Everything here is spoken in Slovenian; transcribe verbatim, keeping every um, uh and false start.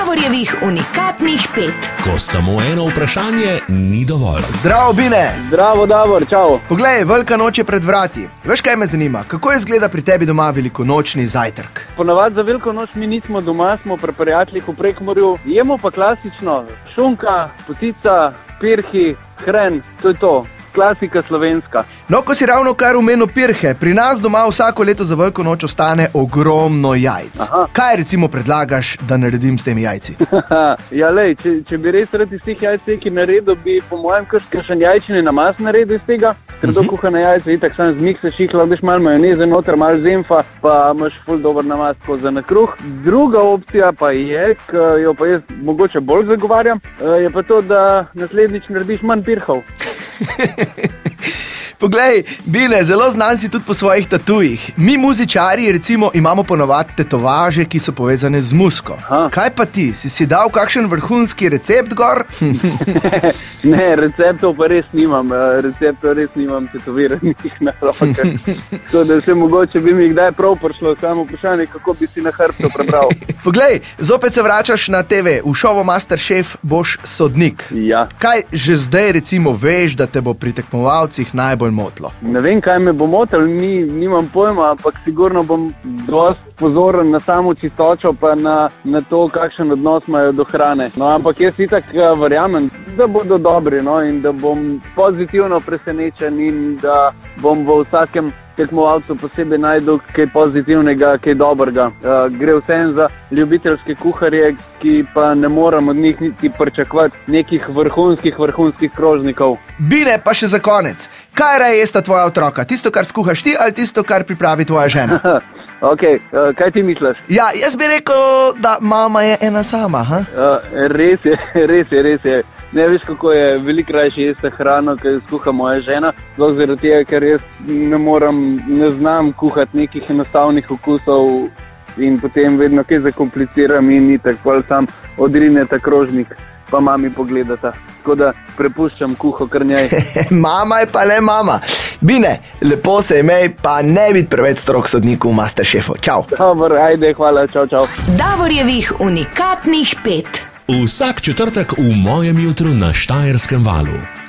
Davorjevih unikatnih pet. Ko samo eno vprašanje ni dovolj. Zdravo, Bine! Zdravo, Davor, čau. Poglej, velika noč je pred vrati. Veš, kaj me zanima? Kako izgleda pri tebi doma velikonočni zajtrk? Ponavadi za veliko noč mi nismo doma, smo pri prijateljih v Prekmurju. Jemo pa klasično šunka, potica, pirhi, hren, to je to. Klasika slovenska. No, ko si ravno kar omenil pirhe, pri nas doma vsako leto za veliko noč ostane ogromno jajc. Aha. Kaj recimo predlagaš, da naredim s temi jajci? Ja, lej, če, če bi res rad iz teh jajc neki naredil, bi po mojem kakšen jajčni namaz naredil iz tega. Trdo uh-huh. kuhane jajce, itak sam zmikseš jih, lahko malo majoneze noter, malo zemfa, pa imaš ful dober namaz za na kruh. Druga opcija pa je, ki jo pa jaz mogoče bolj zagovarjam, je pa to, da naslednjič narediš manj pirhov. Poglej, Bine, zelo znan si tudi po svojih tatujih. Mi muzičarji recimo imamo ponovadi tetovaže, ki so povezane z muziko. Aha. Kaj pa ti? Si si dal kakšen vrhunski recept gor? Ne, receptov pa res nimam. Receptov res nimam tetoviranih na rokah. To, da se mogoče bi mi kdaj prav prišlo, samo vprašanje, kako bi si na hrbtu prebral. Poglej, zopet se vračaš na te ve. V šovu Masterchef boš sodnik. Ja. Kaj že zdaj recimo veš, da te bo pri tekmovalcih najbolj motlo? Ne vem, kaj me bo motil, ni, nimam pojma, ampak sigurno bom dosti pozoren na samo čistočo pa na, na to, kakšen odnos imajo do hrane. No, ampak jaz itak verjamem, da bodo dobri, no, in da bom pozitivno presenečen in da bom v vsakem tekmovalcu posebej najdel kaj pozitivnega, kaj dobrega. Uh, gre vsem za ljubiteljske kuharje, ki pa ne moram od njih niti pričakovati nekih vrhunskih, vrhunskih krožnikov. Bine, pa še za konec. Kaj raje jesta tvoja otroka? Tisto, kar skuhaš ti, ali tisto, kar pripravi tvoja žena? Ok, uh, kaj ti misliš? Ja, jaz bi rekel, da mama je ena sama. Ha? Uh, res je, res je, res je. Ne veš, kako je veliko rajše jesti hrano, ki jo skuha moja žena. Zelo zaradi tega, ker jaz ne moram, ne znam kuhati nekih enostavnih okusov in potem vedno kaj zakompliciram in itak pol sam odrine ta krožnik, pa mami pogledata. Tako da prepuščam kuho kar njej. Mama je pa le mama. Bine, lepo se imej, pa ne biti preveč strog sodnik v Masterchefu. Čau. Dobro, ajde, hvala, čau, čau. Davorjevih unikatnih pet. Vsak četrtek v mojem jutru na Štajerskem valu.